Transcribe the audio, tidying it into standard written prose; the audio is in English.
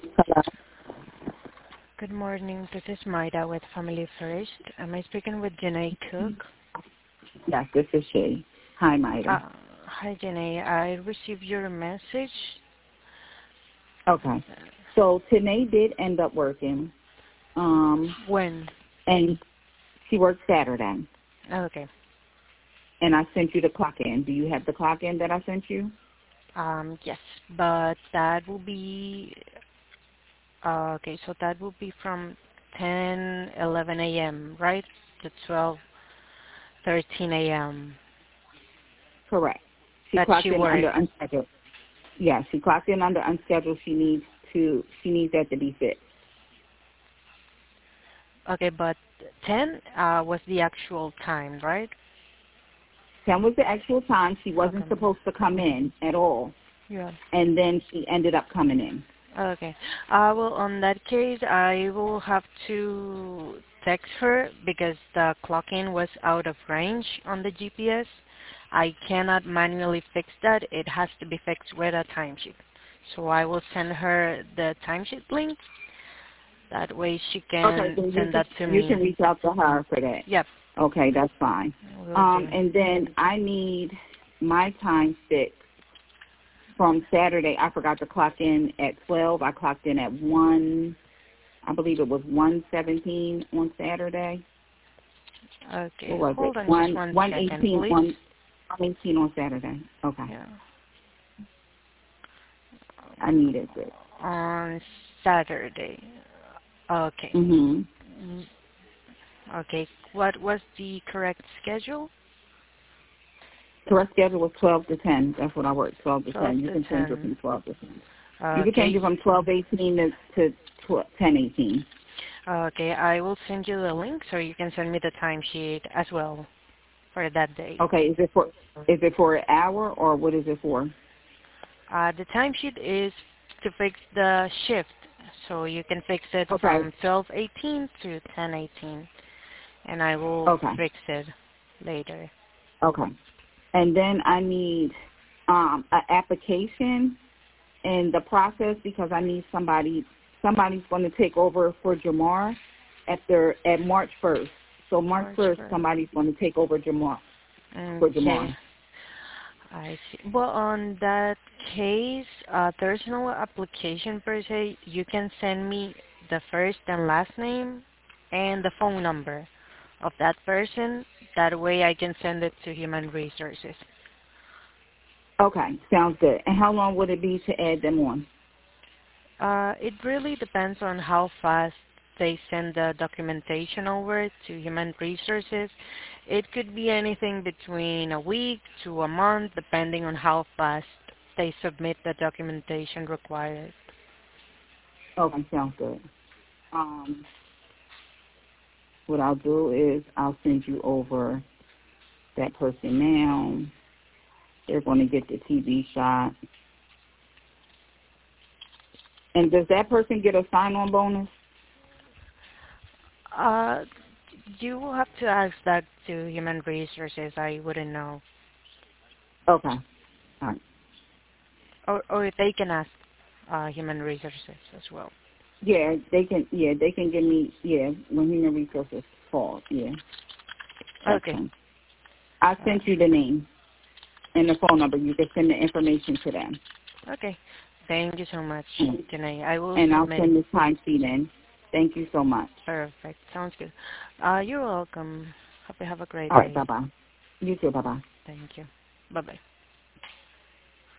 Hello. Good morning. This is Maida with Family First. Am I speaking with Janae Cook? Yes, this is she. Hi, Maida. Hi, Janae. I received your message. Okay. So Tanae did end up working. When? And she worked Saturday. Okay. And I sent you the clock in. Do you have the clock in that I sent you? Yes, but that will be okay. So that will be from 10:11 a.m. right to 12:13 a.m. Correct. She That clocked she in under worked. unscheduled. Yeah, she clocked in under unscheduled. She needs that to be fixed. Okay, but 10 was the actual time, right? 10 was the actual time. She wasn't Okay. supposed to come in at all. Yeah. And then she ended up coming in. Okay. Well, on that case, I will have to text her because the clock-in was out of range on the GPS. I cannot manually fix that. It has to be fixed with a timesheet. So I will send her the timesheet link. That way she Okay, can then send that to you can me. reach out to her for that. Yep. Okay, that's fine. Will do. And then I need my time fixed from Saturday. I forgot to clock in at 12. I clocked in at 1, I believe it was 1:17 on Saturday. Okay. What was Hold it? on just 1, one second, 1:18, please. 1:18 on Saturday. Okay. Yeah. I needed it. On Saturday. Okay. Mm-hmm. Mm, Okay. What was the correct schedule? Correct schedule was 12 to 10. That's what I worked, 12 to 12 10. You to can change it 10. from 12 to 10. You can change Okay. it from 12:18 to 10:18. Okay. I will send you the link so you can send me the timesheet as well for that day. Okay, is it for an hour or what is it for? The timesheet is to fix the shift, so you can fix it Okay. from 12:18 to 10:18, and I will Okay. fix it later. Okay. And then I need an application in the process because I need somebody's going to take over for Jamar at March 1st. So March 1st, somebody's going to take over for Okay. Jamar. I see. Well, on that case, there's no application per se. You can send me the first and last name and the phone number of that person. That way I can send it to Human Resources. Okay, sounds good. And how long would it be to add them on? It really depends on how fast they send the documentation over to Human Resources. It could be anything between a week to a month, depending on how fast they submit the documentation required. Okay, sounds good. What I'll do is I'll send you over that person now. They're going to get the TB shot. And does that person get a sign-on bonus? Uh, you will have to ask that to Human Resources. I wouldn't know. Okay. All right. Or they can ask Human Resources as well. Yeah, they can. Yeah, they can give me. Yeah, when Human Resources call. Yeah, that's Okay. fine. I sent you the name and the phone number. You can send the information to them. Okay. Thank you so much, Mm. Janae. I will And I'll submit. send this time sheet in. Thank you so much. Perfect. Sounds good. You're welcome. Hope you have a great All right. day. Bye bye. You too. Bye bye. Thank you. Bye-bye.